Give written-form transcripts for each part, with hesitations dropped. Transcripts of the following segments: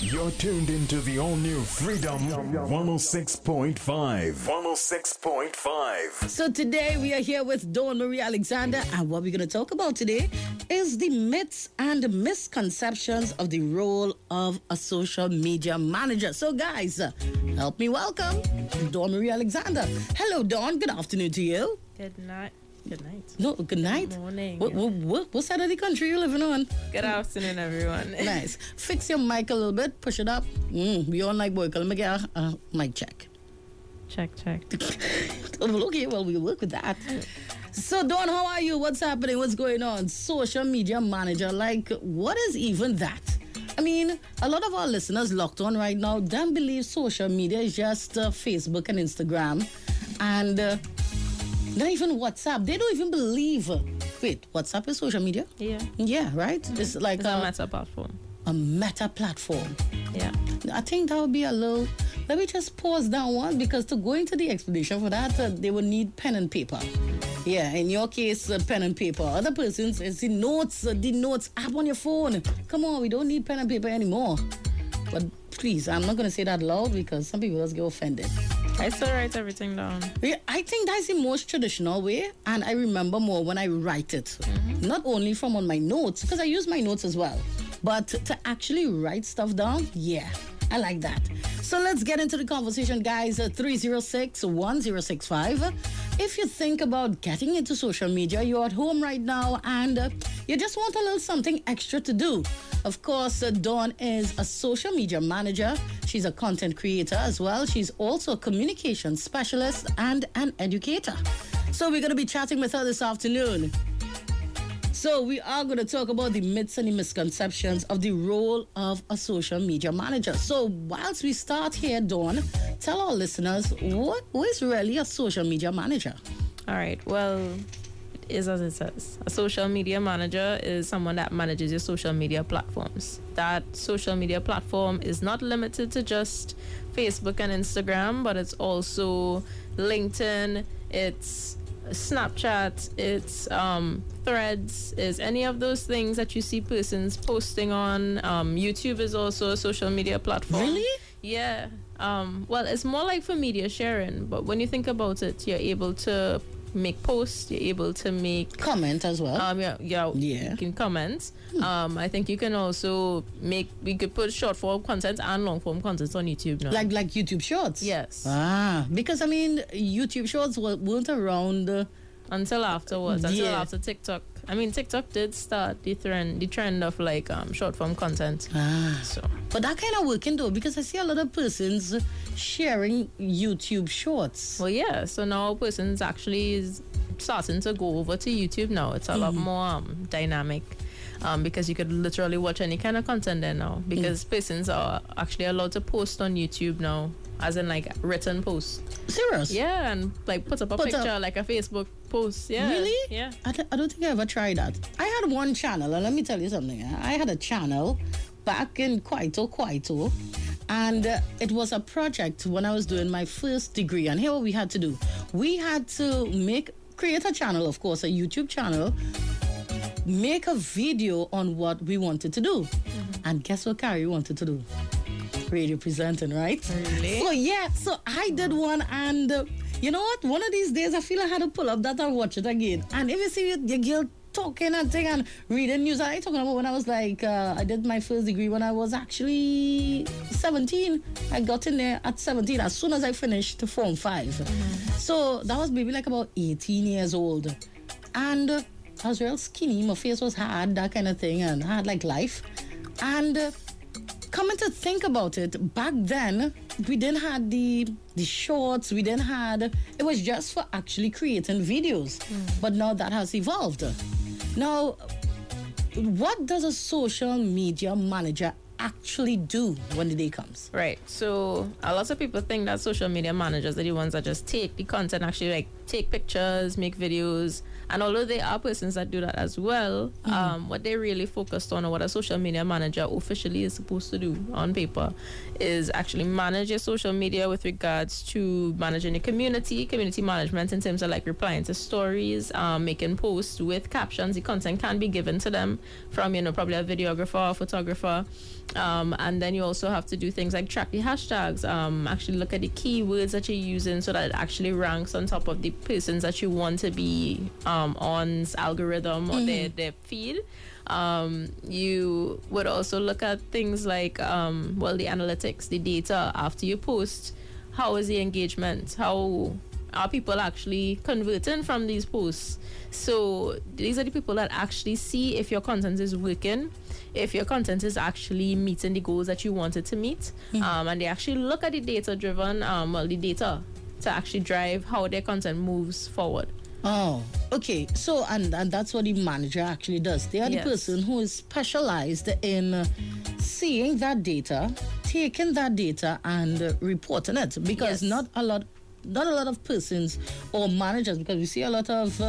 You're tuned into the all-new Freedom 106.5. 106.5. So today we are here with Dawn Marie Alexander, and what we're going to talk about today is the myths and misconceptions of the role of a social media manager. So guys, help me welcome Dawn Marie Alexander. Hello Dawn, good afternoon to you. Good night. Good night. No, good night. Good morning. What side of the country you living on? Good afternoon, everyone. Nice. Fix your mic a little bit. Push it up. We on like boy. Let me get a mic check. Check. Okay, well, we'll work with that. So, Dawn, how are you? What's happening? What's going on? Social media manager. Like, what is even that? I mean, a lot of our listeners locked on right now don't believe social media is just Facebook and Instagram. And... not even WhatsApp. They don't even believe. Wait, WhatsApp is social media? Yeah. Yeah, right? It's like it's a meta platform. A meta platform. Yeah. I think that would be a little... Let me just pause down one, because to go into the explanation for that, they will need pen and paper. Yeah, in your case, pen and paper. Other persons, it's the notes app on your phone. Come on, we don't need pen and paper anymore. But please, I'm not going to say that loud because some people just get offended. I still write everything down. Yeah, I think that's the most traditional way, and I remember more when I write it. Not only from on my notes, because I use my notes as well, but to actually write stuff down, yeah, I like that. So let's get into the conversation, guys. 306-1065. If you think about getting into social media, you're at home right now, and you just want a little something extra to do. Of course, Dawn is a social media manager. She's a content creator as well. She's also a communication specialist and an educator. So we're going to be chatting with her this afternoon. So we are going to talk about the myths and the misconceptions of the role of a social media manager. So whilst we start here, Dawn, tell our listeners, who is really a social media manager? All right. Well, is as it says. A social media manager is someone that manages your social media platforms. That social media platform is not limited to just Facebook and Instagram, but it's also LinkedIn, it's Snapchat, it's Threads, is any of those things that you see persons posting on. YouTube is also a social media platform. Really? Yeah. Well, it's more like for media sharing, but when you think about it, you're able to make posts, you're able to make comment as well. Yeah. You can comment. I think you can also we could put short form content and long form content on YouTube now. Like YouTube Shorts? Yes. Because I mean, YouTube Shorts weren't around until afterwards, after TikTok. I mean, TikTok did start the trend of like short form content. So, but that kind of working though, because I see a lot of persons sharing YouTube Shorts. Well, yeah. So now persons actually is starting to go over to YouTube now. It's a lot more dynamic. Because you could literally watch any kind of content there now. Because persons are actually allowed to post on YouTube now, as in like written posts. Serious? Yeah, and like put up a picture like a Facebook post. Yeah. Really? Yeah. I don't think I ever tried that. I had one channel, and let me tell you something. I had a channel back in Kwaito, and it was a project when I was doing my first degree. And here what we had to do. We had to create a channel, of course, a YouTube channel, make a video on what we wanted to do. And guess what Carrie wanted to do? Radio presenting, right? Really? So I did one, and you know what? One of these days I feel I had to pull up that and watch it again. And if you see your girl talking and thing and reading news, I talking about when I was like, I did my first degree when I was actually 17. I got in there at 17 as soon as I finished Form 5. So that was maybe like about 18 years old. And I was real skinny, my face was hard, that kind of thing, and I had like life. And coming to think about it, back then we didn't have the shorts, it was just for actually creating videos. But now that has evolved. Now, what does a social media manager actually do when the day comes? Right. So a lot of people think that social media managers are the ones that just take the content, actually like take pictures, make videos. And although there are persons that do that as well, what they really focused on, or what a social media manager officially is supposed to do on paper, is actually manage your social media with regards to managing your community management in terms of like replying to stories, making posts with captions. The content can be given to them from, probably a videographer or photographer. And then you also have to do things like track the hashtags, actually look at the keywords that you're using so that it actually ranks on top of the persons that you want to be on's algorithm or their feed. You would also look at things like, the analytics, the data after you post. How is the engagement? How are people actually converting from these posts? So these are the people that actually see if your content is working, if your content is actually meeting the goals that you want it to meet. And they actually look at the data-driven, the data to actually drive how their content moves forward. Oh, okay. So, and that's what the manager actually does. They are the person who is specialized in seeing that data, taking that data, and reporting it. Because not a lot of persons or managers, because we see a lot of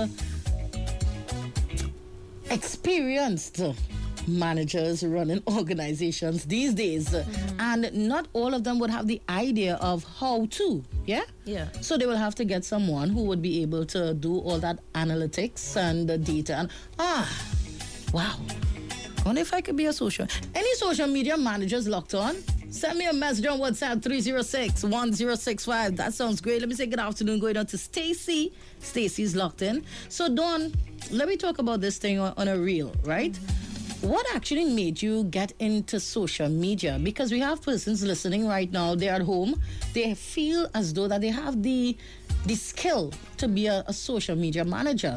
experienced managers running organizations these days, and not all of them would have the idea of how to. So they will have to get someone who would be able to do all that analytics and the data. And wow, I wonder if I could be any social media managers locked on. Send me a message on WhatsApp 306-1065. That sounds great. Let me say good afternoon going on to Stacy. Stacy's locked in. So Dawn, let me talk about this thing on a reel, right? What actually made you get into social media? Because we have persons listening right now, they're at home, they feel as though that they have the skill to be a social media manager.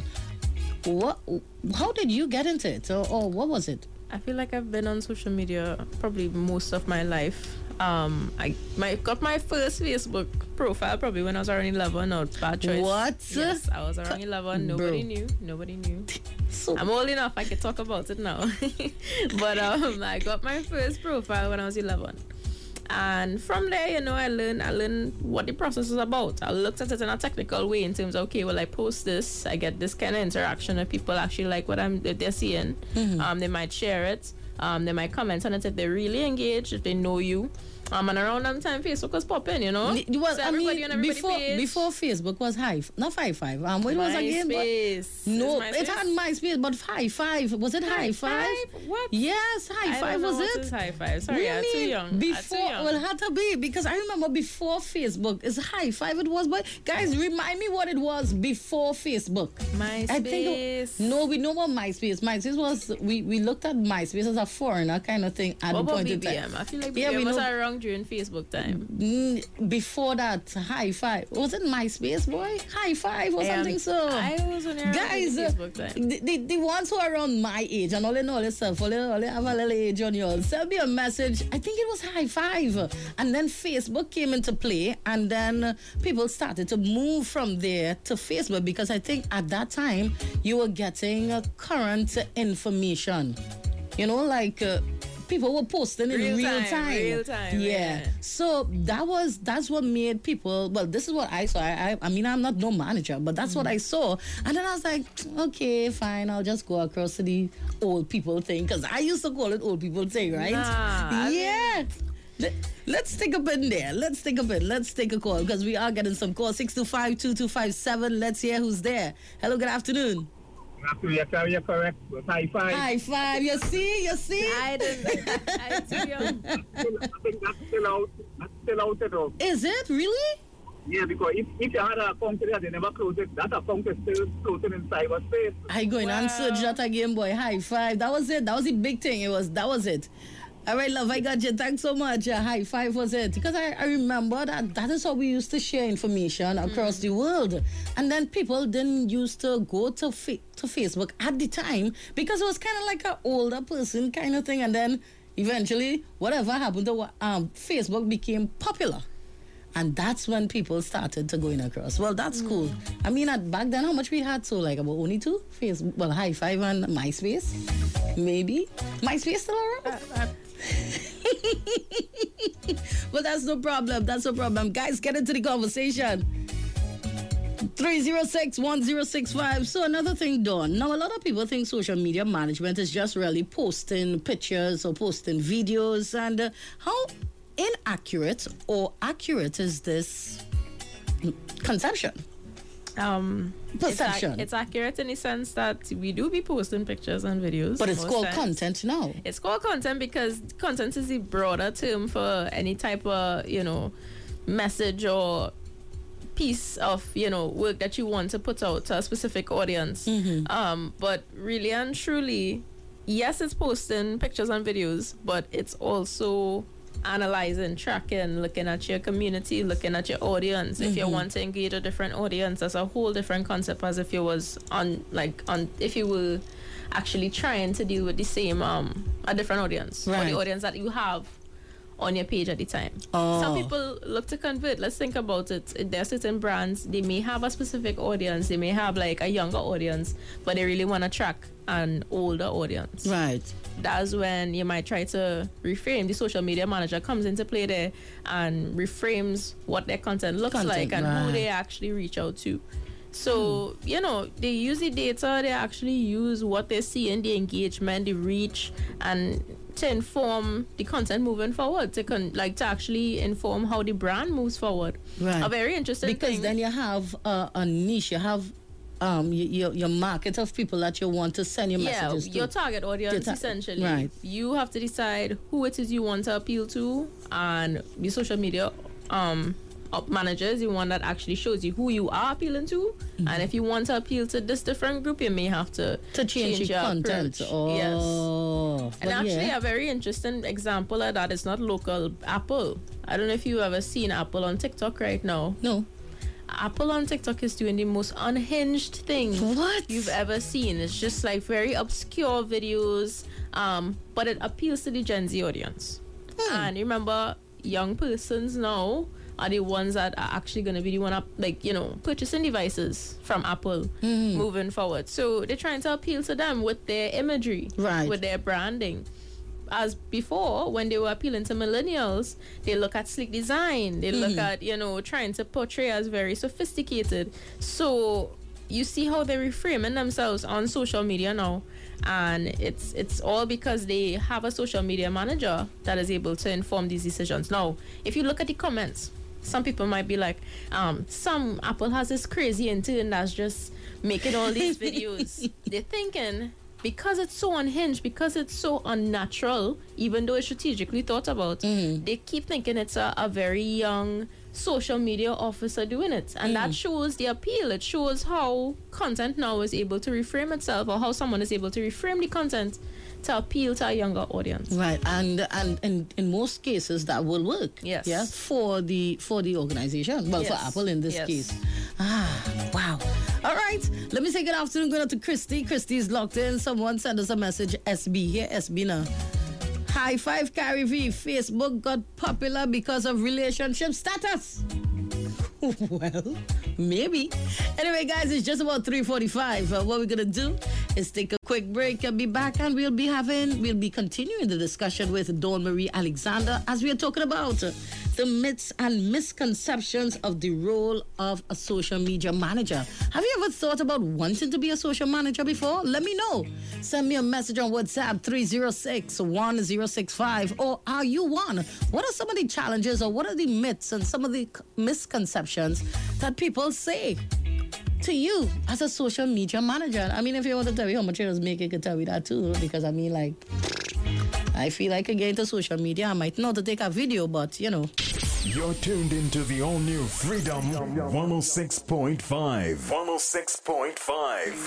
How did you get into it? Or what was it? I feel like I've been on social media probably most of my life. I got my first Facebook profile probably when I was around 11. Or bad choice. What? Yes, I was around 11. Nobody knew. So I'm old enough. I can talk about it now. But I got my first profile when I was 11. And from there, I learned what the process is about. I looked at it in a technical way in terms of, okay, well, I post this, I get this kind of interaction, and people actually like what they're seeing. They might share it. They might comment on it if they're really engaged, if they know you. And around that time, Facebook was popping, Well, so everybody on everybody's page. Before Facebook was not Hi5. What was again? No, it had MySpace, but Hi5. Was it Hi5? What? Yes, Hi5 was it? What is Hi5? Sorry, I'm too young. Well, it had to be, because I remember before Facebook, it's Hi5 it was, but guys, remind me what it was before Facebook. MySpace. I think we know about MySpace. MySpace was, we looked at MySpace as a foreigner kind of thing at the point in time. I feel like BBM was around during Facebook time. Before that, Hi5. Was it MySpace, boy? Hi5 or something so. I was on guys, Facebook time. The ones who are around my age and all this stuff, all have a little age on yours, send me a message. I think it was Hi5. And then Facebook came into play, and then people started to move from there to Facebook, because I think at that time you were getting current information. People were posting in real time. Yeah. So that's what made people, well, this is what I saw. I mean, I'm not no manager, but that's what I saw. And then I was like, okay, fine, I'll just go across to the old people thing, because I used to call it old people thing, right? Let's take a bit in there. Let's take a call, because we are getting some calls. 625-2257. Let's hear who's there. Hello, good afternoon. You're correct. Hi5. Hi5. You see? I'm too young. I think that's still out though. Is it really? Yeah, because if you had an account there, they never close it. That account is still floating in cyberspace. I go in and search that again, boy. Hi5. That was it. That was the big thing. That was it. All right, love, I got you. Thanks so much. Hi5 was it. Because I remember that is how we used to share information across the world. And then people didn't used to go to Facebook at the time, because it was kind of like an older person kind of thing. And then eventually, whatever happened to Facebook became popular. And that's when people started to go in across. Well, that's cool. I mean, back then, how much we had? So, like, about only two? Facebook, well, Hi5 and MySpace. Maybe. MySpace still around? But that's no problem. Guys, get into the conversation. 306-1065. So another thing, Dawn. Now, a lot of people think social media management is just really posting pictures or posting videos. And how inaccurate or accurate is this conception? Perception. It's accurate in the sense that we do be posting pictures and videos. But it's most called times. content now. It's called content because content is the broader term for any type of, message or piece of, work that you want to put out to a specific audience. But really and truly, yes, it's posting pictures and videos, but it's also analyzing, tracking, looking at your community, looking at your audience. If you want to engage a different audience, that's a whole different concept as if you was if you were actually trying to deal with the same a different audience or Right. the audience that you have on your page at the time. Some people look to convert. Let's think about it. There are certain brands, they may have a specific audience, they may have like a younger audience, but they really want to track an older audience. Right. That's when you might try to reframe. The social media manager comes into play there and reframes what their content looks like and who they actually reach out to. So, they use the data, they actually use what they see in the engagement, the reach, and to inform the content moving forward, to actually inform how the brand moves forward. Right. A very interesting Because thing. then you have a niche, you have your market of people that you want to send your messages to. Your target audience, essentially. Right. You have to decide who it is you want to appeal to, and the social media manager is the one that actually shows you who you are appealing to. And if you want to appeal to this different group, you may have to change your content. approach. Yes. But And actually, a very interesting example of that is not local. Apple. I don't know if you've ever seen Apple on TikTok right now. No. Apple on TikTok is doing the most unhinged thing What? you've ever seen. It's just like very obscure videos, but it appeals to the Gen Z audience. And remember, young persons now are the ones that are actually going to be the one up, purchasing devices from Apple moving forward. So they're trying to appeal to them with their imagery, Right. with their branding. As before, when they were appealing to millennials, they look at sleek design. They look at, trying to portray as very sophisticated. So you see how they're reframing themselves on social media now. And it's all because they have a social media manager that is able to inform these decisions. Now, if you look at the comments, some people might be like, some Apple has this crazy intern that's just making all these videos. They're thinking, because it's so unhinged, because it's so unnatural, even though it's strategically thought about, they keep thinking it's a very young social media officer doing it. And that shows the appeal. It shows how content now is able to reframe itself, or how someone is able to reframe the content to appeal to a younger audience. Right, and in most cases that will work. Yes. Yeah, for the organization. Well, for Yes. Apple in this Yes. case. Wow. All right, let me say good afternoon. Going out to Christy. Christy's locked in. Someone send us a message. SB here. SB now. High five, Carrie V. Facebook got popular because of relationship status. Well, maybe. Anyway, guys, it's just about 3:45. What we're gonna do is take a quick break and be back, and we'll be continuing the discussion with Dawn Marie Alexander as we are talking about the myths and misconceptions of the role of a social media manager. Have you ever thought about wanting to be a social manager before? Let me know. Send me a message on WhatsApp 306-1065, or are you one? What are some of the challenges, or what are the myths and some of the misconceptions that people say to you as a social media manager? I mean, if you want to tell me how much you was making, you can tell me that too, because I mean, like, I feel like again to social media, I might not to take a video, but You're tuned into the all-new Freedom 106.5. 106.5.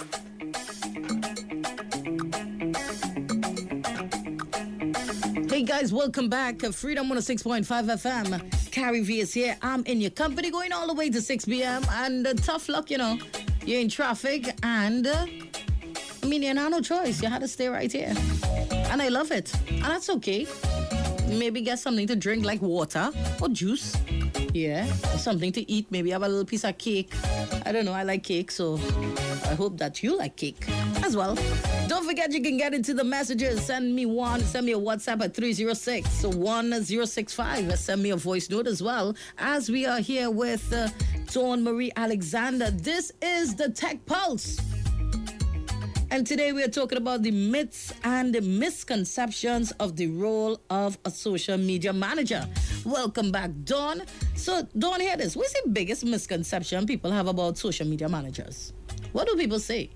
Hey guys, welcome back. Freedom 106.5 FM. Carrie V is here. I'm in your company going all the way to 6 p.m. And tough luck, you're in traffic. And you had no choice. You had to stay right here. And I love it. And that's okay. Maybe get something to drink like water or juice. Yeah, or something to eat. Maybe have a little piece of cake. I don't know. I like cake, so I hope that you like cake as well. Don't forget you can get into the messages. Send me a WhatsApp at 306-1065. Send me a voice note as well, as we are here with Dawn Marie Alexander. This is the Tech Pulse. And today we are talking about the myths and the misconceptions of the role of a social media manager. Welcome back, Dawn. So, Dawn, hear this. What's the biggest misconception people have about social media managers? What do people say?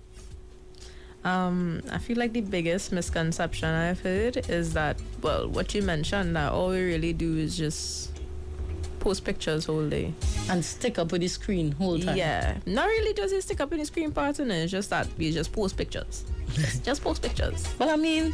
I feel like the biggest misconception I've heard is that, well, what you mentioned, that all we really do is just post pictures whole day. And stick up with the screen whole time. Yeah. Not really just a stick up in the screen partner, it's just that we just post pictures. just post pictures. But I mean,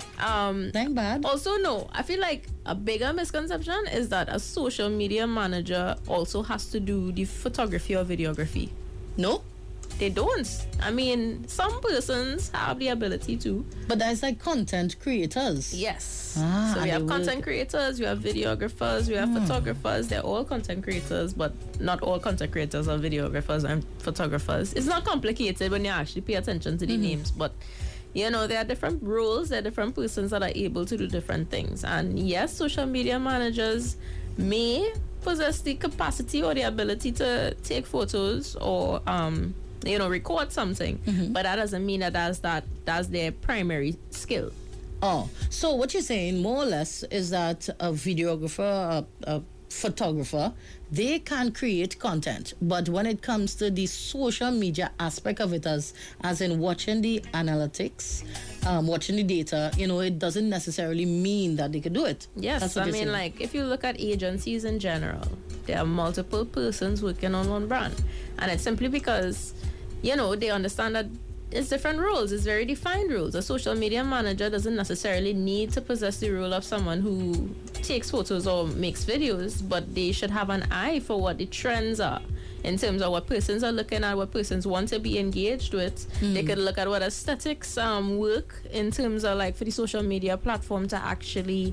ain't bad. Also, no, I feel like a bigger misconception is that a social media manager also has to do the photography or videography. No? They don't. I mean, some persons have the ability to. But that's like content creators. Yes. and So we they have will- content creators, we have videographers, we have photographers. They're all content creators, but not all content creators are videographers and photographers. It's not complicated when you actually pay attention to the names, but you know, there are different roles, there are different persons that are able to do different things. And yes, social media managers may possess the capacity or the ability to take photos or you know, record something, but that doesn't mean that that's their primary skill. Oh, so what you're saying more or less is that a videographer, a photographer, they can create content, but when it comes to the social media aspect of it, as in watching the analytics, watching the data, you know, it doesn't necessarily mean that they can do it. Yes, That's what I you're mean, saying. like, if you look at agencies in general, there are multiple persons working on one brand. And it's simply because, you know, they understand that it's different roles. It's very defined roles. A social media manager doesn't necessarily need to possess the role of someone who takes photos or makes videos, but they should have an eye for what the trends are in terms of what persons are looking at, what persons want to be engaged with. They could look at what aesthetics work in terms of, like, for the social media platform to actually,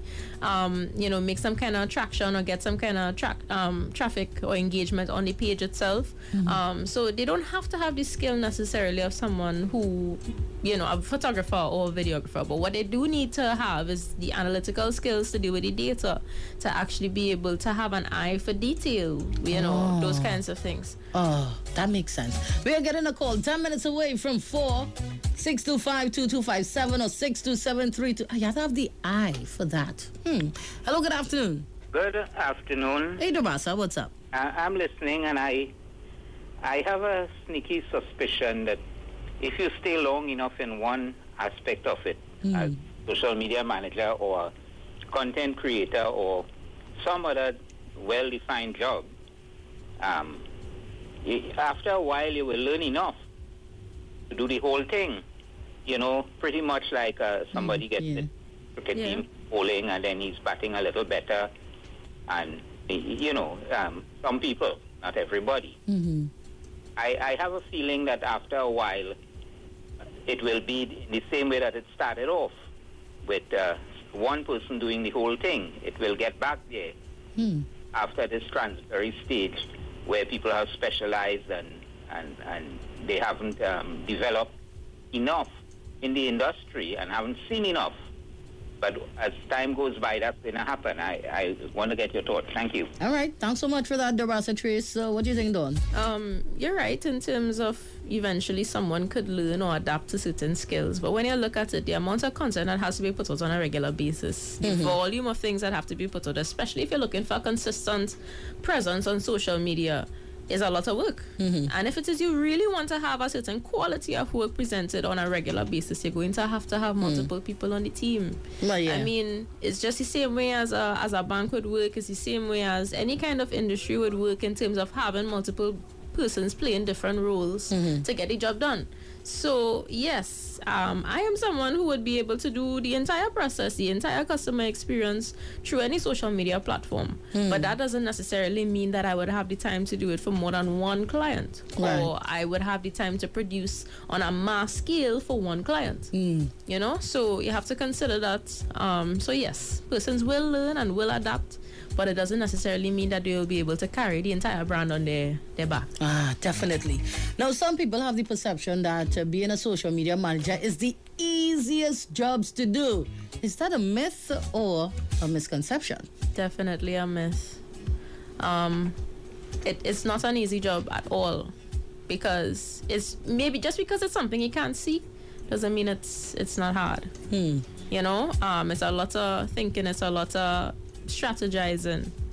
you know, make some kind of traction or get some kind of traffic or engagement on the page itself. So they don't have to have the skill necessarily of someone who, you know, a photographer or a videographer, but what they do need to have is the analytical skills to deal with the data, to actually be able to have an eye for detail, you know, those kinds of things. Oh, that makes sense. We are getting a call 10 minutes away from 4, 625-2257 or 62732. You have to have the eye for that. Hello, good afternoon. Good afternoon. Hey, Dobasa, what's up? I'm listening, and I have a sneaky suspicion that if you stay long enough in one aspect of it, as social media manager or content creator or some other well-defined job, after a while you will learn enough to do the whole thing. You know, pretty much like somebody gets the cricket team bowling and then he's batting a little better. And, you know, some people, not everybody. I have a feeling that after a while it will be the same way that it started off, with one person doing the whole thing. It will get back there after this transitory stage where people have specialized and they haven't developed enough in the industry and haven't seen enough. But as time goes by, that's going to happen. I want to get your thoughts. Thank you. All right. Thanks so much for that, Dobasa Trace. What do you think, Dawn? You're right in terms of eventually someone could learn or adapt to certain skills. But when you look at it, the amount of content that has to be put out on a regular basis, the volume of things that have to be put out, especially if you're looking for a consistent presence on social media, is a lot of work. And if it is you really want to have a certain quality of work presented on a regular basis, you're going to have multiple people on the team. Well, yeah. I mean, it's just the same way as a bank would work. It's the same way as any kind of industry would work in terms of having multiple persons playing different roles to get the job done. So yes, I am someone who would be able to do the entire process, the entire customer experience through any social media platform. But that doesn't necessarily mean that I would have the time to do it for more than one client, or I would have the time to produce on a mass scale for one client. You know, so you have to consider that. So yes, persons will learn and will adapt, but it doesn't necessarily mean that they will be able to carry the entire brand on their back. Ah, definitely. Now, some people have the perception that being a social media manager is the easiest jobs to do. Is that a myth or a misconception? Definitely a myth. It's not an easy job at all, because it's maybe just because it's something you can't see doesn't mean it's not hard. You know, it's a lot of thinking, it's a lot of strategizing,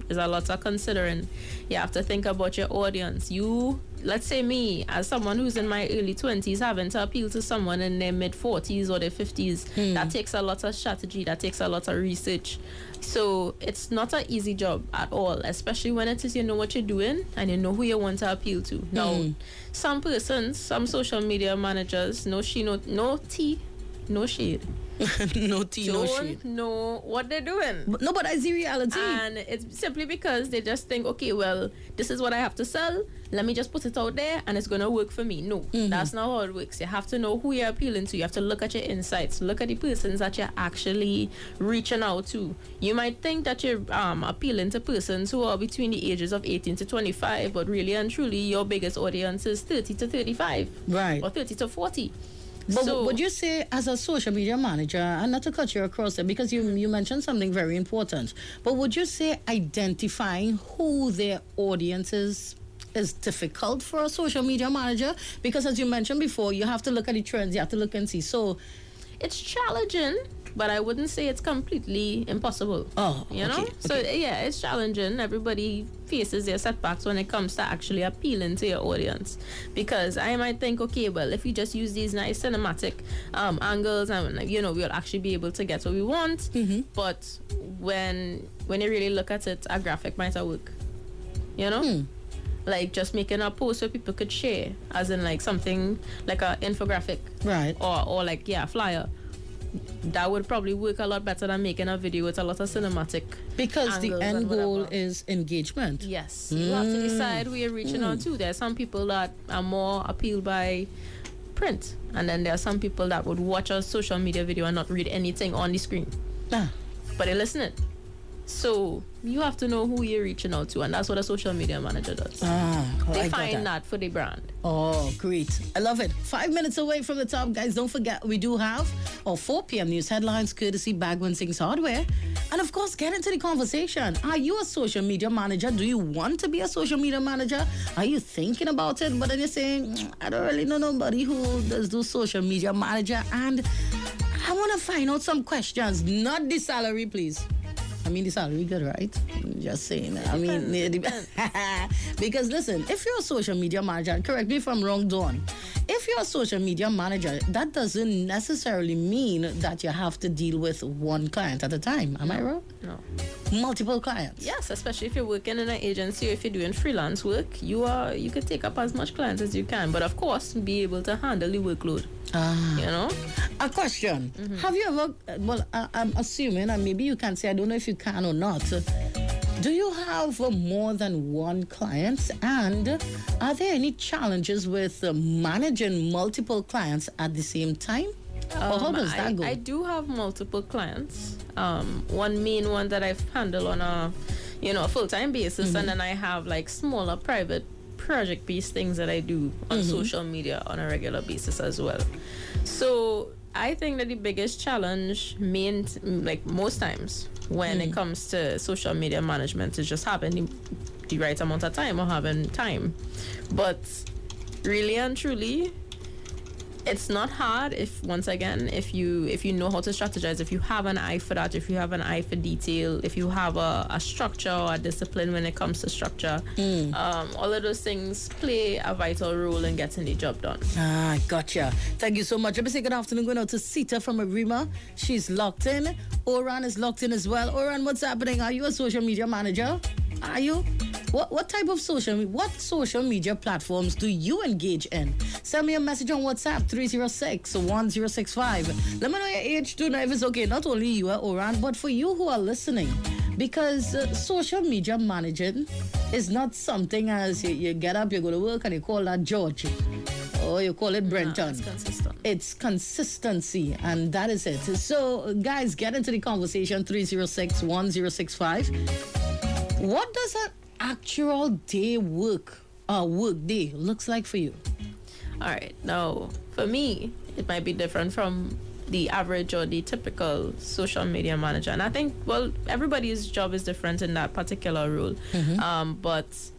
There's a lot of considering. You have to think about your audience. Let's say me, as someone who's in my early 20s, having to appeal to someone in their mid 40s or their 50s, that takes a lot of strategy, that takes a lot of research. So it's not an easy job at all, especially when it is you know what you're doing and you know who you want to appeal to. Now, some persons, some social media managers, no tea, no shade. No tea, no shade. Don't know what they're doing. But that's the reality. And it's simply because they just think, okay, well, this is what I have to sell. Let me just put it out there and it's going to work for me. No, that's not how it works. You have to know who you're appealing to. You have to look at your insights. Look at the persons that you're actually reaching out to. You might think that you're appealing to persons who are between the ages of 18 to 25, but really and truly, your biggest audience is 30 to 35. Right. Or 30 to 40. But So- would you say, as a social media manager, and not to cut you across there, because you mentioned something very important, but would you say identifying who their audience is difficult for a social media manager? Because as you mentioned before, you have to look at the trends, you have to look and see. So, It's challenging, but I wouldn't say it's completely impossible. Oh, you know? okay, So yeah, it's challenging. Everybody faces their setbacks when it comes to actually appealing to your audience. Because I might think, okay, well, if we just use these nice cinematic angles and we'll actually be able to get what we want. But when you really look at it, a graphic might not work. You know? Like just making a post where people could share, as in like something like a infographic, right. or like flyer. That would probably work a lot better than making a video with a lot of cinematic. Because the angles end and goal whatever. is engagement. Yes, you have to decide who you're reaching out to. There are some people that are more appealed by print, and then there are some people that would watch a social media video and not read anything on the screen, Ah. but they're listening. So you have to know who you're reaching out to, and that's what a social media manager does. They I got find that for the brand. Oh, great. I love it. 5 minutes away from the top, guys. Don't forget, we do have our 4 p.m. news headlines courtesy Bagwan Singh's Hardware. And of course, get into the conversation. Are you a social media manager? Do you want to be a social media manager? Are you thinking about it? But then you're saying, I don't really know nobody who does do social media manager. And I want to find out some questions. Not the salary, please. I mean, the salary good, right? Just saying. I mean, because listen, if you're a social media manager, correct me if I'm wrong, Dawn. If you're a social media manager, that doesn't necessarily mean that you have to deal with one client at a time. Am I wrong? No. Multiple clients. Yes, especially if you're working in an agency or if you're doing freelance work, you could take up as much clients as you can, but of course, be able to handle the workload. You know? A question. Have you ever, well, I'm assuming, and maybe you can say, I don't know if you can or not, do you have more than one client? And are there any challenges with managing multiple clients at the same time? Or how does that go? I do have multiple clients. One main one that I've handled on a full-time basis, and then I have like smaller private project-based things that I do on social media on a regular basis as well. So I think that the biggest challenge, most times when it comes to social media management, is just having the right amount of time or having time. But really and truly, it's not hard if you know how to strategize, if you have an eye for that, if you have an eye for detail, if you have a structure or a discipline when it comes to structure. All of those things play a vital role in getting the job done. Gotcha. Thank you so much. Let me say good afternoon going out to Sita from Arima. She's locked in. Oran is locked in as well. Oran, what's happening? Are you a social media manager? Are you? What type of social media platforms do you engage in? Send me a message on WhatsApp 306-1065. Let me know your age too. Now if it's okay, not only you, Oran, but for you who are listening, because social media managing is not something as you get up, you go to work, and you call that George, or you call it Brenton. It's consistent. It's consistency, and that is it. So, guys, get into the conversation 306-1065. What does an actual work day looks like for you? All right. Now, for me, it might be different from the average or the typical social media manager. And I think, well, everybody's job is different in that particular role. But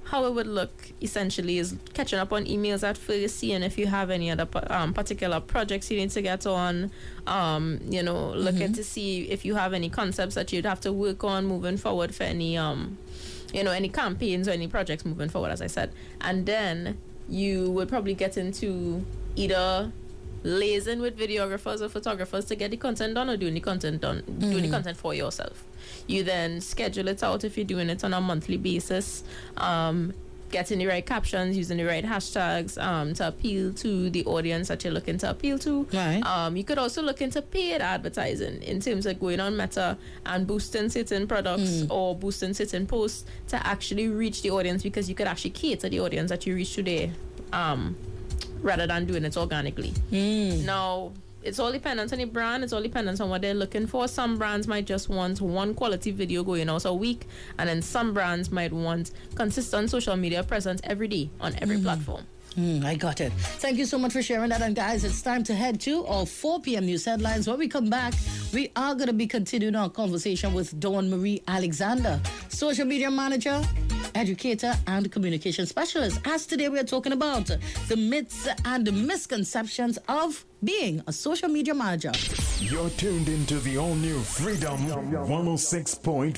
how it would look essentially is catching up on emails at first, seeing if you have any other particular projects you need to get on, looking to see if you have any concepts that you'd have to work on moving forward for any, any campaigns or any projects moving forward, as I said. And then you would probably get into either liaising with videographers or photographers to get the content done or doing the content doing the content for yourself. You then schedule it out if you're doing it on a monthly basis, getting the right captions, using the right hashtags to appeal to the audience that you're looking to appeal to. Right. You could also look into paid advertising in terms of going on Meta and boosting certain products or boosting certain posts to actually reach the audience, because you could actually cater the audience that you reach today rather than doing it organically. Now, it's all dependent on the brand. It's all dependent on what they're looking for. Some brands might just want one quality video going out a week, and then some brands might want consistent social media presence every day on every platform. I got it. Thank you so much for sharing that. And guys, it's time to head to our 4 p.m. news headlines. When we come back, we are going to be continuing our conversation with Dawn Marie Alexander, social media manager, educator, and communication specialist. As today we are talking about the myths and misconceptions of being a social media manager. You're tuned into the all-new Freedom 106.5.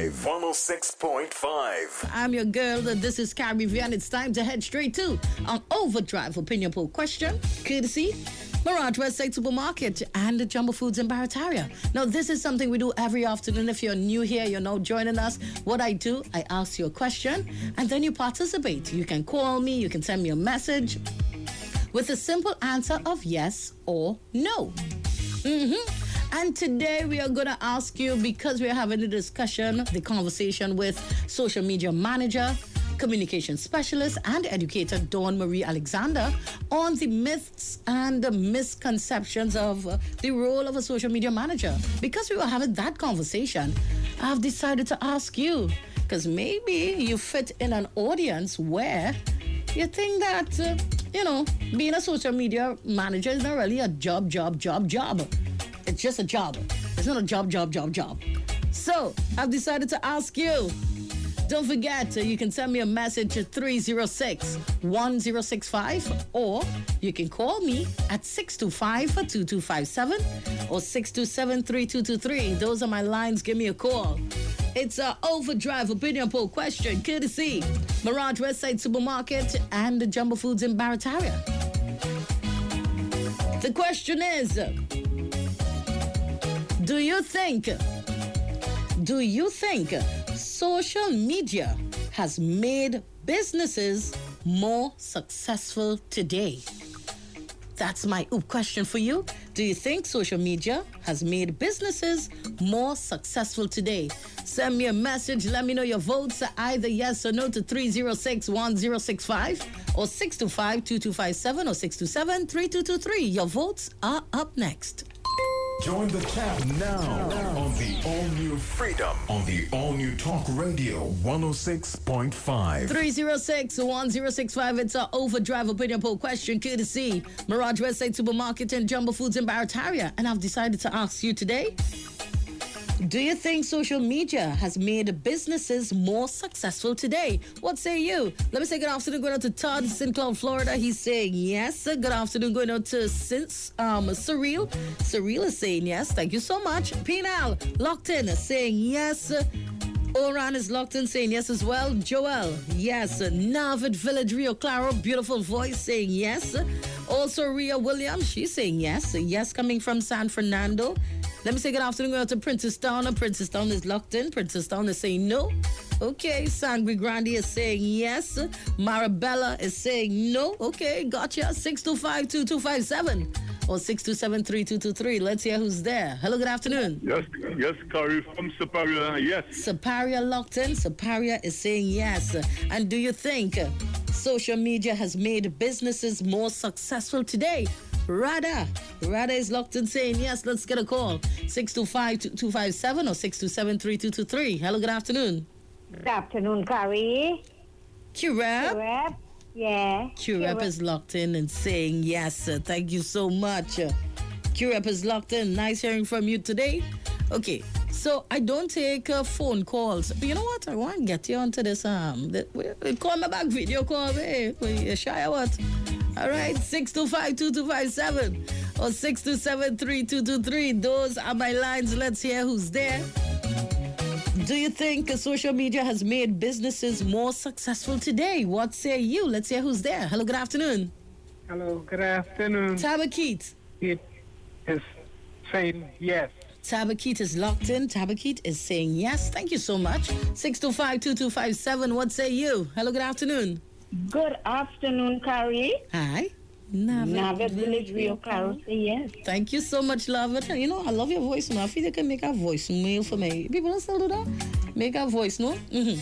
106.5. I'm your girl. This is Carrie V, and it's time to head straight to an overdrive opinion poll question, courtesy Mirage Westside Supermarket and Jumbo Foods in Barataria. Now, this is something we do every afternoon. If you're new here, you're now joining us. What I do, I ask you a question, and then you participate. You can call me, you can send me a message with a simple answer of yes or no. And today we are going to ask you, because we're having a discussion, the conversation with social media manager, communication specialist, and educator Dawn Marie Alexander on the myths and the misconceptions of the role of a social media manager. Because we were having that conversation, I've decided to ask you, because maybe you fit in an audience where you think that, being a social media manager is not really a job. It's just a job. It's not a job. So, I've decided to ask you. Don't forget, you can send me a message at 306-1065, or you can call me at 625-2257 or 627-3223. Those are my lines. Give me a call. It's an overdrive opinion poll question, courtesy Mirage Westside Supermarket and the Jumbo Foods in Barataria. The question is, do you think social media has made businesses more successful today? That's my question for you. Do you think social media has made businesses more successful today? Send me a message. Let me know your votes, either yes or no, to 306-1065 or 625-2257 or 627-3223. Your votes are up next. Join the chat now on the all-new Freedom on the all-new Talk Radio 106.5. 306-1065. It's our overdrive opinion poll question, courtesy Mirage Westside Supermarket and Jumbo Foods in Barataria. And I've decided to ask you today, do you think social media has made businesses more successful today? What say you? Let me say good afternoon going out to Todd, St. Cloud, Florida. He's saying yes. Good afternoon going out to Surreal. Surreal is saying yes. Thank you so much. Penal, locked in, saying yes. Oran is locked in, saying yes as well. Joel, yes. Navid Village, Rio Claro, beautiful voice, saying yes. Also, Ria Williams, she's saying yes. Yes, coming from San Fernando. Let me say good afternoon to Princess Town. Princess Town is locked in. Princess Town is saying no. Okay, Sangre Grande is saying yes. Marabella is saying no. Okay, gotcha. 625-2257 or 627-3223. Let's hear who's there. Hello, good afternoon. Yes, Carrie from Superior, yes. Superior locked in. Superior is saying yes. And do you think social media has made businesses more successful today? Rada is locked in saying yes. Let's get a call. 625-2257 or 627-3223. Hello, good afternoon. Good afternoon, Carrie. Curep? Yeah. Curep is locked in and saying yes. Thank you so much. Curep is locked in. Nice hearing from you today. Okay, So I don't take phone calls. But you know what? I want to get you onto this. Call me back, video call me. You shy or what? All right, 625-2257 or 627-3223. Those are my lines. Let's hear who's there. Do you think social media has made businesses more successful today? What say you? Let's hear who's there. Hello, good afternoon. Hello, good afternoon. Tabakit. It is saying yes. Tabakit is locked in. Tabakit is saying yes. Thank you so much. 625-2257. What say you? Hello, good afternoon. Good afternoon, Carrie. Hi. Navet Village Rio Carol say yes. Thank you so much, love it. You know, I love your voice. I feel you can make a voicemail for me. People don't still do that. Make a voice, no? Mm-hmm.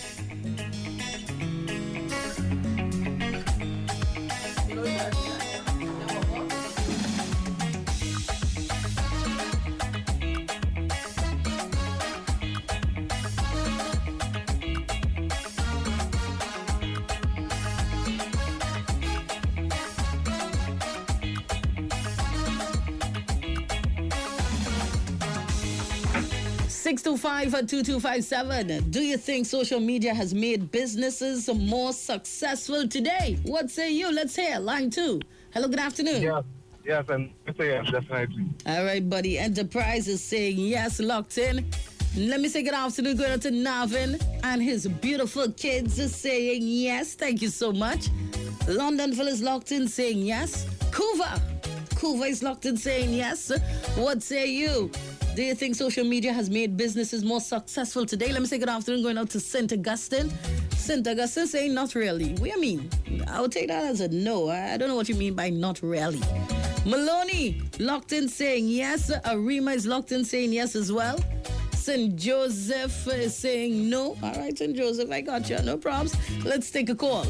625-2257. Do you think social media has made businesses more successful today? What say you? Let's hear. Line 2. Hello, good afternoon. Yes, and it's a yes, definitely. All right, buddy. Enterprise is saying yes, locked in. Let me say good afternoon, going out to Navin and his beautiful kids is saying yes. Thank you so much. Londonville is locked in saying yes. Kuva is locked in saying yes. What say you? Do you think social media has made businesses more successful today? Let me say good afternoon, going out to St. Augustine. St. Augustine saying not really. What do you mean? I would take that as a no. I don't know what you mean by not really. Maloney, locked in saying yes. Arima is locked in saying yes as well. St. Joseph is saying no. All right, St. Joseph, I got you. No problems. Let's take a call.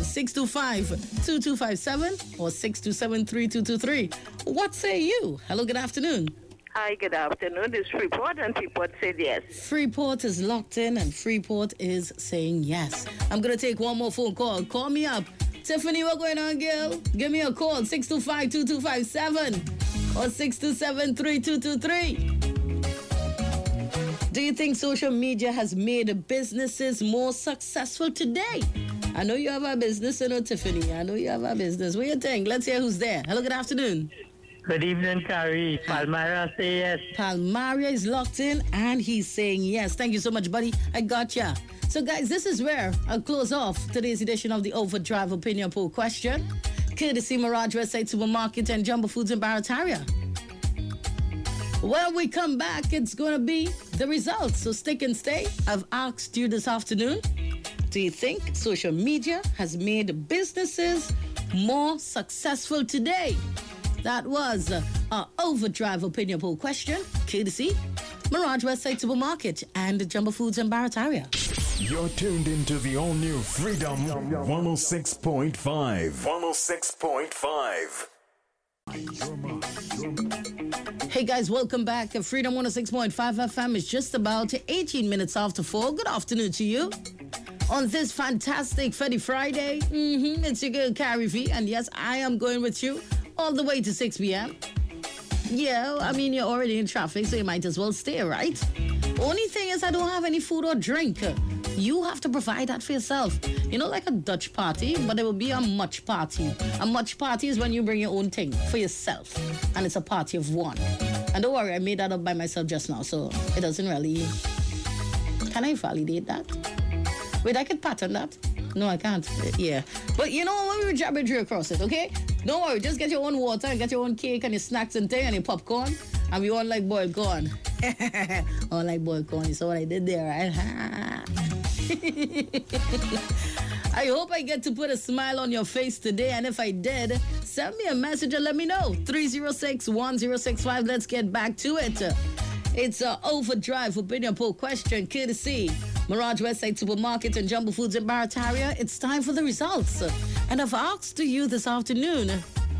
625-2257 or 627-3223. What say you? Hello, good afternoon. Hi, good afternoon. It's Freeport, and Freeport said yes. Freeport is locked in, and Freeport is saying yes. I'm going to take one more phone call. Call me up. Tiffany, what's going on, girl? Give me a call, 625-2257 or 627-3223. Do you think social media has made businesses more successful today? I know you have a business, you know, Tiffany. I know you have a business. What do you think? Let's hear who's there. Hello, good afternoon. Good evening, Carrie. Palmyra say yes. Palmyra is locked in and he's saying yes. Thank you so much, buddy. I got ya. So, guys, this is where I'll close off today's edition of the Overdrive Opinion Poll question. Courtesy Mirage Westside Supermarket and Jumbo Foods in Barataria. When we come back, it's going to be the results. So stick and stay. I've asked you this afternoon, do you think social media has made businesses more successful today? That was our Overdrive Opinion Poll question. Courtesy Mirage Westside Supermarket and Jumbo Foods in Barataria. You're tuned into the all-new Freedom 106.5. 106.5. Hey guys, welcome back. Freedom 106.5 FM is just about 18 minutes after 4. Good afternoon to you. On this fantastic Freddy Friday, it's your girl Carrie V, and yes, I am going with you all the way to 6 p.m. Yeah, I mean, you're already in traffic, so you might as well stay, right? Only thing is I don't have any food or drink. You have to provide that for yourself. You know, like a Dutch party, but it will be a much party. A much party is when you bring your own thing for yourself, and it's a party of one. And don't worry, I made that up by myself just now, so it doesn't really... Can I validate that? Wait, I could pattern that? No, I can't. Yeah. But you know, when we jab it across it, okay? Don't worry, just get your own water and get your own cake and your snacks and thing and your popcorn. And we all like boiled corn. All like boiled corn. You saw what I did there, right? I hope I get to put a smile on your face today. And if I did, send me a message and let me know. 306-1065. Let's get back to it. It's an Overdrive Opinion Poll question, courtesy Mirage Westside Supermarket and Jumbo Foods in Barataria. It's time for the results. And I've asked to you this afternoon,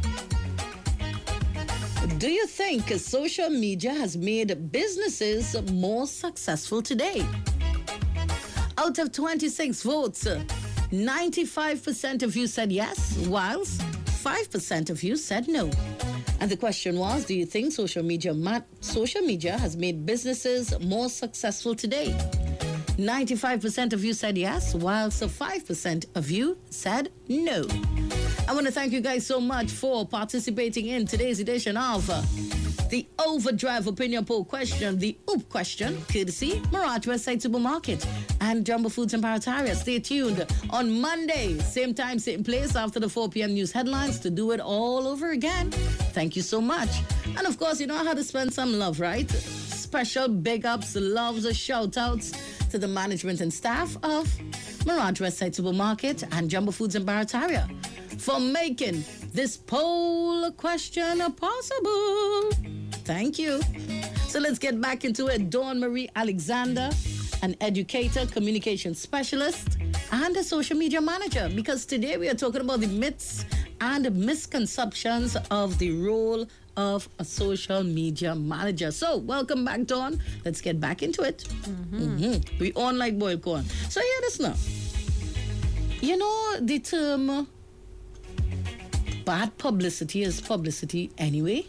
do you think social media has made businesses more successful today? Out of 26 votes, 95% of you said yes, whilst 5% of you said no. And the question was, do you think social media has made businesses more successful today? 95% of you said yes, whilst 5% of you said no. I want to thank you guys so much for participating in today's edition of the Overdrive Opinion Poll question, the OOP question, courtesy Mirage Westside Supermarket and Jumbo Foods in Parataria. Stay tuned on Monday, same time, same place, after the 4 p.m. news headlines to do it all over again. Thank you so much. And of course, you know how to spend some love, right? Special big ups, loves, shout outs to the management and staff of Mirage Westside Supermarket and Jumbo Foods in Barataria for making this poll question possible. Thank you. So let's get back into it. Dawn Marie Alexander, an educator, communication specialist, and a social media manager, because today we are talking about the myths and misconceptions of the role of a social media manager. So, welcome back, Dawn. Let's get back into it. We on like boiled corn. So, hear this now. You know, the term bad publicity is publicity anyway?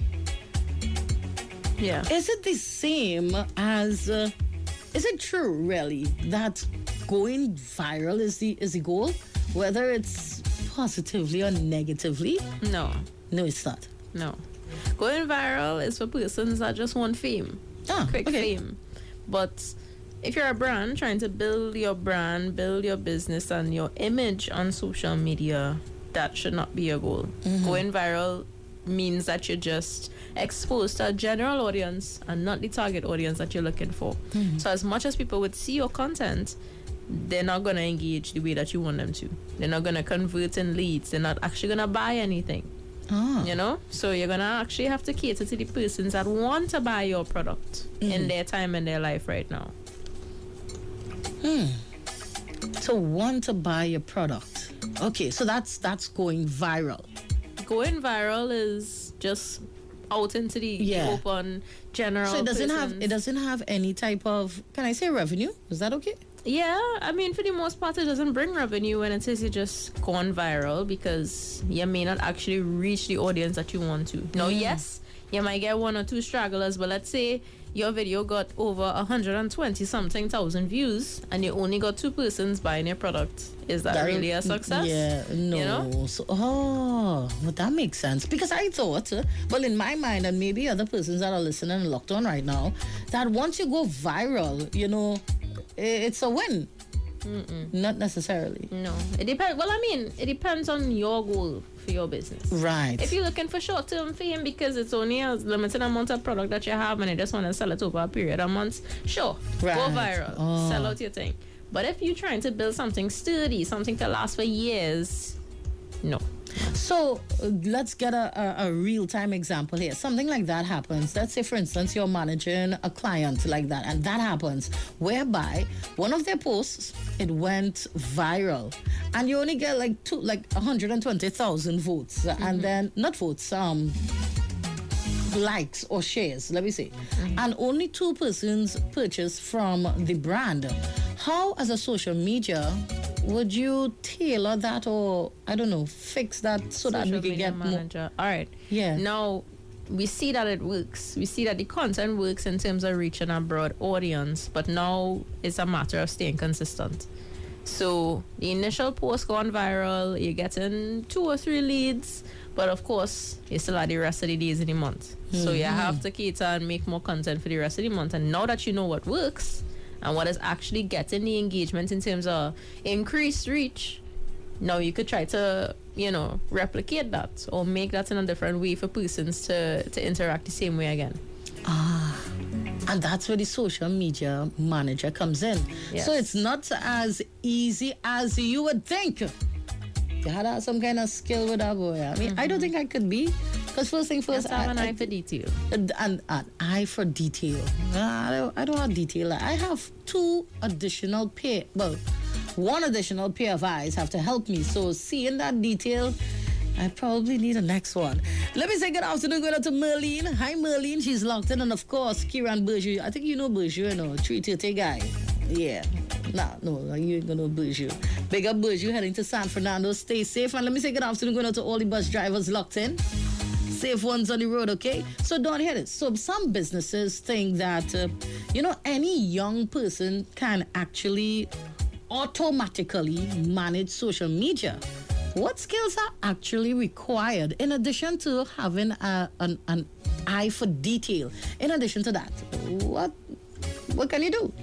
Yeah. Is it the same as, is it true, really, that going viral is the goal? Whether it's positively or negatively? No. No, it's not. No. Going viral is for persons that just want fame. Quick fame. But if you're a brand trying to build your brand, build your business and your image on social media, that should not be your goal. Going viral means that you're just exposed to a general audience and not the target audience that you're looking for. So as much as people would see your content, they're not going to engage the way that you want them to. They're not going to convert in leads. They're not actually going to buy anything. You know, so you're gonna actually have to cater to the persons that want to buy your product in their time and their life right now. To want to buy your product. Okay, so that's going viral. Going viral is just out into the open general. So it persons. doesn't have any type of, can I say, revenue? Is that okay? Yeah, I mean, for the most part, it doesn't bring revenue when it says you just gone viral, because you may not actually reach the audience that you want to. Now, yes, you might get 1 or 2 stragglers, but let's say your video got over 120-something thousand views and you only got 2 persons buying your product. Is that really a success? Yeah, no. You know? So, well, that makes sense. Because I thought, well, in my mind, and maybe other persons that are listening and locked on right now, that once you go viral, you know, it's a win. Not necessarily. No, it depends. Well, I mean, it depends on your goal for your business. Right. If you're looking for short-term fame because it's only a limited amount of product that you have and you just want to sell it over a period of months, sure, go viral, sell out your thing. But if you're trying to build something sturdy, something to last for years, no. So let's get a real-time example here. Something like that happens. Let's say, for instance, you're managing a client like that, and that happens, whereby one of their posts, it went viral, and you only get like 120,000 votes, and then not votes, likes or shares, let me say, and only 2 persons purchased from the brand. How, as a social media, would you tailor that, or I don't know, fix that so that we can get manager. All right. Yeah. Now we see that it works. We see that the content works in terms of reaching a broad audience, but now it's a matter of staying consistent. So the initial post gone viral, you're getting 2 or 3 leads, but of course you still have the rest of the days in the month. So you have to cater and make more content for the rest of the month. And now that you know what works and what is actually getting the engagement in terms of increased reach, now you could try to, you know, replicate that or make that in a different way for persons to interact the same way again. And that's where the social media manager comes in. Yes. So it's not as easy as you would think. You had to have some kind of skill with that boy. I mean, I don't think I could be. Because first thing first, I have an eye for detail. And an eye for detail. I don't have detail. I have 2 additional pair. Well, 1 additional pair of eyes have to help me. So seeing that detail, I probably need a next one. Let me say good afternoon, going out to Merlene. Hi, Merlene. She's locked in. And of course, Kieran Berger. I think you know Berger, you know, 330 guy. Yeah. No, you ain't gonna Berger. Big up Berger, heading to San Fernando. Stay safe. And let me say good afternoon, going out to all the bus drivers locked in. safe ones on the road, okay? So don't hear this. So some businesses think that, any young person can actually automatically manage social media. What skills are actually required in addition to having an eye for detail? In addition to that, what can you do?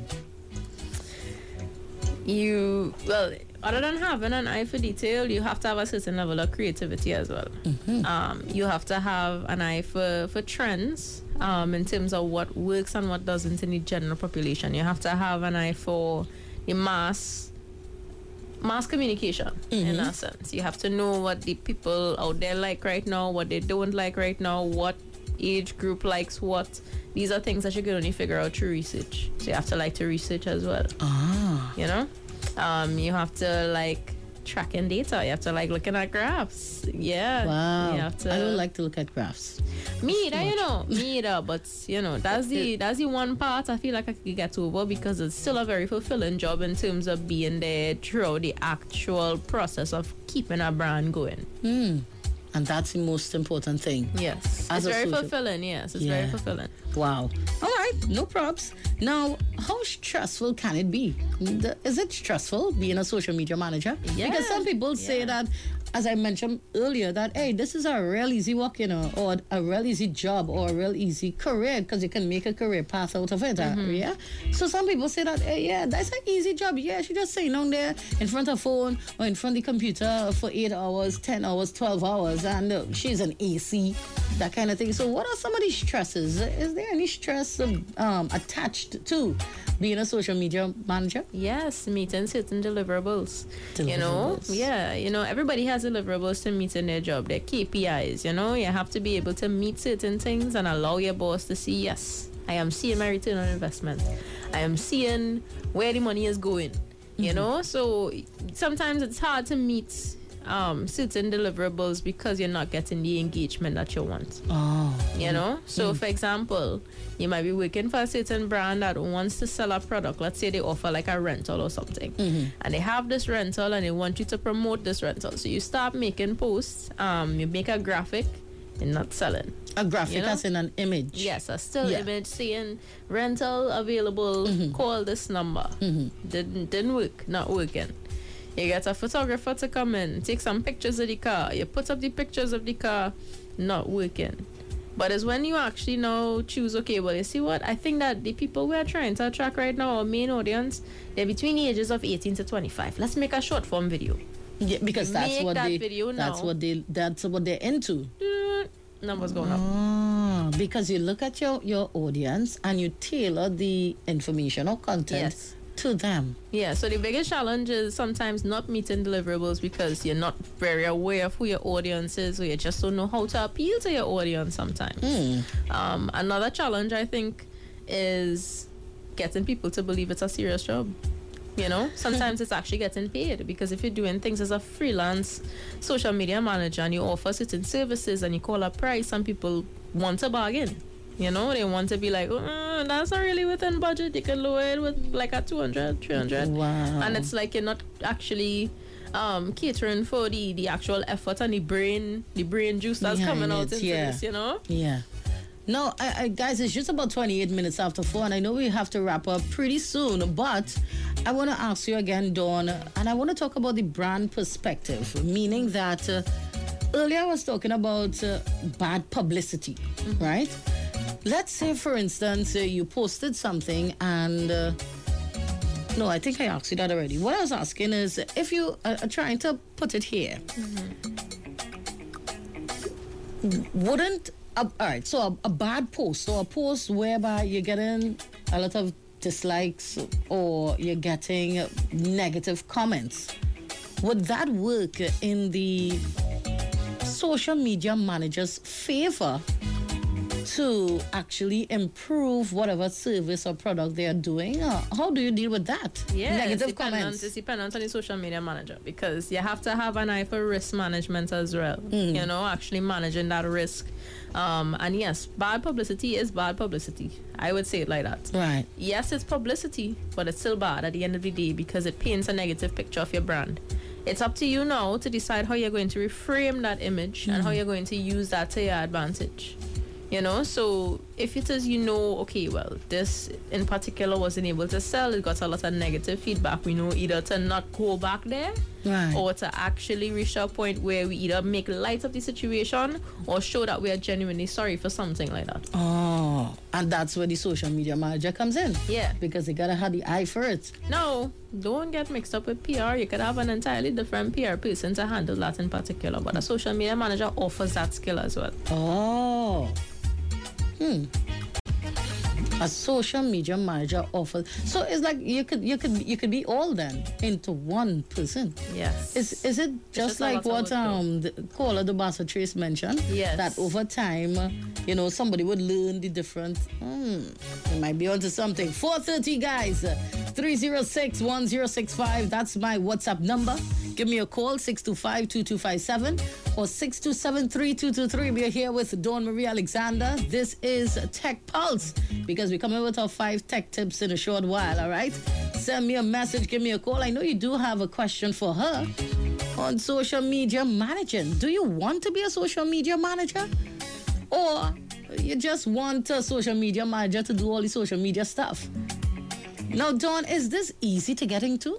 Other than having an eye for detail, you have to have a certain level of creativity as well. You have to have an eye for trends in terms of what works and what doesn't in the general population. You have to have an eye for the mass communication in that sense. You have to know what the people out there like right now, what they don't like right now, what age group likes what. These are things that you can only figure out through research. So you have to like to research as well. You know? You have to like tracking data. You have to like looking at graphs. Yeah. Wow. You have to, I don't like to look at graphs. Me either, but that's the one part I feel like I could get over because it's still a very fulfilling job in terms of being there throughout the actual process of keeping a brand going. And that's the most important thing. Yes. It's very fulfilling. Yes, it's very fulfilling. Wow. All right, no props. Now, how stressful can it be? Is it stressful being a social media manager? Yeah. Because some people say that, as I mentioned earlier, that, hey, this is a real easy work, or a real easy job or a real easy career because you can make a career path out of it. Yeah. So some people say that, hey, yeah, that's an easy job. Yeah, she just sitting down there in front of a phone or in front of the computer for 8 hours, 10 hours, 12 hours, and she's an AC, that kind of thing. So what are some of these stresses? Is there any stress attached to being a social media manager? Yes, meeting certain deliverables. Everybody has deliverables to meet in their job, their KPIs. You have to be able to meet certain things and allow your boss to see, yes, I am seeing my return on investment. I am seeing where the money is going. So sometimes it's hard to meet certain deliverables because you're not getting the engagement that you want. So for example, you might be working for a certain brand that wants to sell a product. Let's say they offer like a rental or something, and they have this rental and they want you to promote this rental. So you start making posts, you make a graphic and not selling. A graphic as in an image. Yes, a still image saying rental available, call this number. Didn't work, not working. You get a photographer to come in, take some pictures of the car. You put up the pictures of the car, not working. But it's when you actually now choose, okay, well, you see what? I think that the people we are trying to attract right now, our main audience, they're between the ages of 18 to 25. Let's make a short form video. Yeah, because that's what they're into. Numbers going up. Because you look at your audience and you tailor the information or content to them. Yeah, so the biggest challenge is sometimes not meeting deliverables because you're not very aware of who your audience is, or you just don't know how to appeal to your audience sometimes. Another challenge, I think, is getting people to believe it's a serious job. Sometimes it's actually getting paid, because if you're doing things as a freelance social media manager and you offer certain services and you call a price, some people want to bargain. They want to be like, that's not really within budget. You can lower it with like a 200, 300. Wow. And it's like you're not actually catering for the actual effort and the brain juice that's coming out into this, Yeah. No, guys, it's just about 28 minutes after 4, and I know we have to wrap up pretty soon, but I want to ask you again, Dawn, and I want to talk about the brand perspective, meaning that earlier I was talking about bad publicity, right? Let's say, for instance, you posted something and... no, I think I asked you that already. What I was asking is, if you are trying to put it here, wouldn't... all right, so a bad post, or a post whereby you're getting a lot of dislikes or you're getting negative comments, would that work in the social media manager's favor to actually improve whatever service or product they are doing? How do you deal with that? Negative comments. It's dependent on the social media manager, because you have to have an eye for risk management as well. Actually managing that risk. And yes, bad publicity is bad publicity. I would say it like that. Right. Yes, it's publicity, but it's still bad at the end of the day because it paints a negative picture of your brand. It's up to you now to decide how you're going to reframe that image and how you're going to use that to your advantage. You know, so if it is, okay, well, this in particular wasn't able to sell, it got a lot of negative feedback. We know either to not go back there or to actually reach a point where we either make light of the situation or show that we are genuinely sorry for something like that. Oh, and that's where the social media manager comes in. Yeah. Because they gotta have the eye for it. No, don't get mixed up with PR. You could have an entirely different PR person to handle that in particular, but a social media manager offers that skill as well. Oh. A social media manager offers. So it's like you could be all then into one person. Yes. Is it just like what the caller the Bassa Trace mentioned? Yes. That over time, somebody would learn the different. They might be onto something. 4:30 guys, 306-1065. That's my WhatsApp number. Give me a call, 625-2257 or 627-3223. We are here with Dawn Marie Alexander. This is Tech Pulse because we're coming with our 5 tech tips in a short while, all right? Send me a message, give me a call. I know you do have a question for her on social media managing. Do you want to be a social media manager? Or you just want a social media manager to do all the social media stuff? Now, Dawn, is this easy to get into?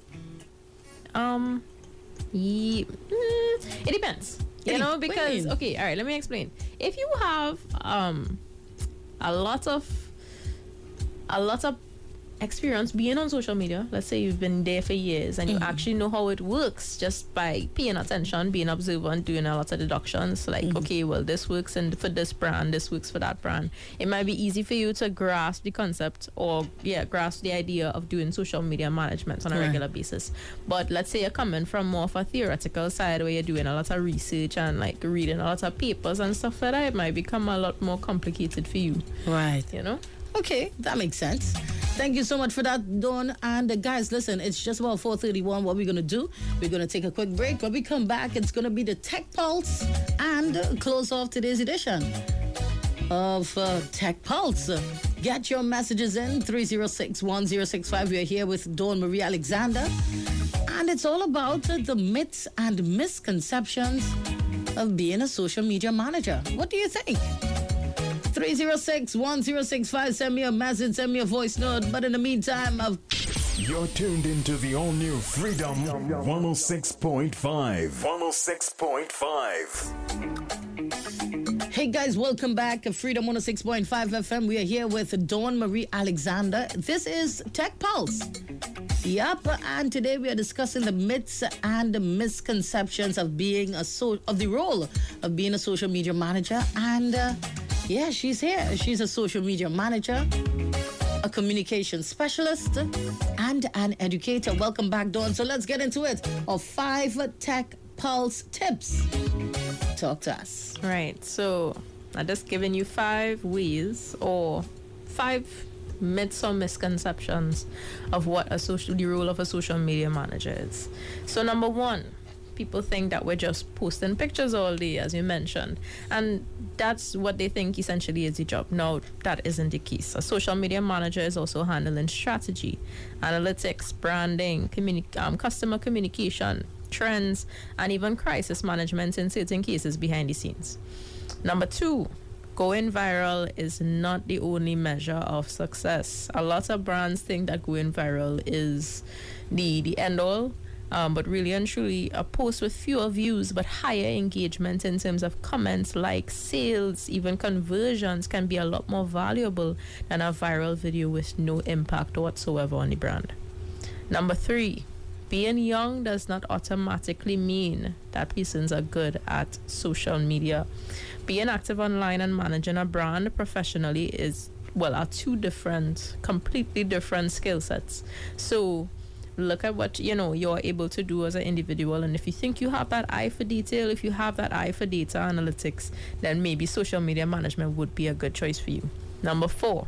It depends, because okay, all right, let me explain. If you have a lot of experience being on social media, let's say you've been there for years and you actually know how it works just by paying attention, being observant, doing a lot of deductions, like okay, well, this works and for this brand, this works for that brand. It might be easy for you to grasp the concept or grasp the idea of doing social media management on a regular basis. But let's say you're coming from more of a theoretical side where you're doing a lot of research and like reading a lot of papers and stuff like that, it might become a lot more complicated for you. Right. Okay, that makes sense. Thank you so much for that, Dawn. And guys, listen, it's just about 4:31. What we're going to do, we're going to take a quick break. When we come back, it's going to be the Tech Pulse and close off today's edition of Tech Pulse. Get your messages in, 306-1065. We're here with Dawn Marie Alexander. And it's all about the myths and misconceptions of being a social media manager. What do you think? 306-1065. Send me a message, send me a voice note. But in the meantime, you're tuned into the all-new Freedom 106.5. 106.5. Hey guys, welcome back to Freedom 106.5 FM. We are here with Dawn Marie Alexander. This is Tech Pulse. Yep, and today we are discussing the myths and the misconceptions of being of the role of being a social media manager. And she's here. She's a social media manager, a communication specialist, and an educator. Welcome back, Dawn. So let's get into it. Our 5 Tech Pulse tips. Talk to us. Right. So I'm just giving you 5 ways or 5 myths or misconceptions of what the role of a social media manager is. So number 1, people think that we're just posting pictures all day, as you mentioned, and that's what they think essentially is the job. No, that isn't the case. A social media manager is also handling strategy, analytics, branding, customer communication, trends, and even crisis management in certain cases behind the scenes. Number 2, going viral is not the only measure of success. A lot of brands think that going viral is the end all. But really and truly, a post with fewer views but higher engagement in terms of comments, likes, sales, even conversions can be a lot more valuable than a viral video with no impact whatsoever on the brand. Number 3, being young does not automatically mean that persons are good at social media. Being active online and managing a brand professionally are 2 completely different skill sets. So look at what you're able to do as an individual, and if you think you have that eye for detail, if you have that eye for data analytics, then maybe social media management would be a good choice for you. Number 4,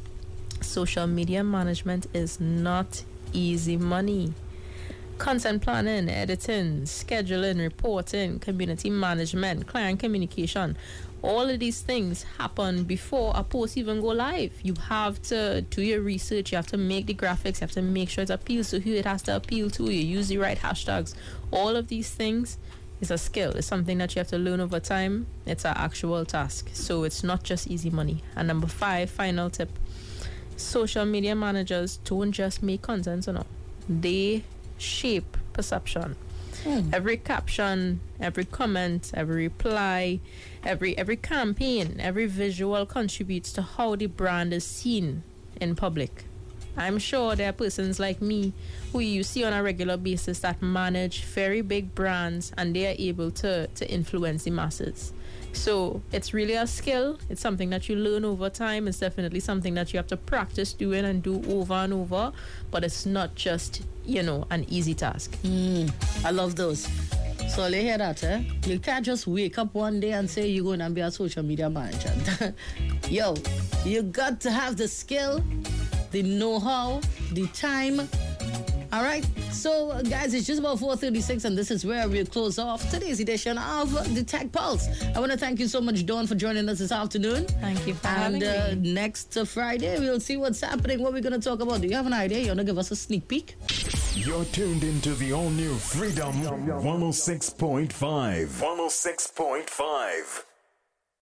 social media management is not easy money. Content planning, editing, scheduling, reporting, community management, client communication, All of these things happen before a post even go live. You have to do your research. You have to make the graphics. You have to make sure it appeals to who it has to appeal to. You use the right hashtags. All of these things is a skill. It's something that you have to learn over time. It's an actual task. So it's not just easy money. And number 5, final tip. Social media managers don't just make content, they shape perception. Every caption, every comment, every reply, every campaign, every visual contributes to how the brand is seen in public. I'm sure there are persons like me who you see on a regular basis that manage very big brands and they are able to influence the masses. So it's really a skill. It's something that you learn over time. It's definitely something that you have to practice doing and do over and over. But it's not just, an easy task. I love those. So you hear that, eh? You can't just wake up one day and say you're going to be a social media manager. Yo, you got to have the skill, the know-how, the time. All right, so guys, it's just about 4:36, and this is where we'll close off today's edition of the Tech Pulse. I want to thank you so much, Dawn, for joining us this afternoon. Thank you for having me. And next Friday, we'll see what's happening, what we're going to talk about. Do you have an idea? You want to give us a sneak peek? You're tuned into the all-new Freedom 106.5. 106.5.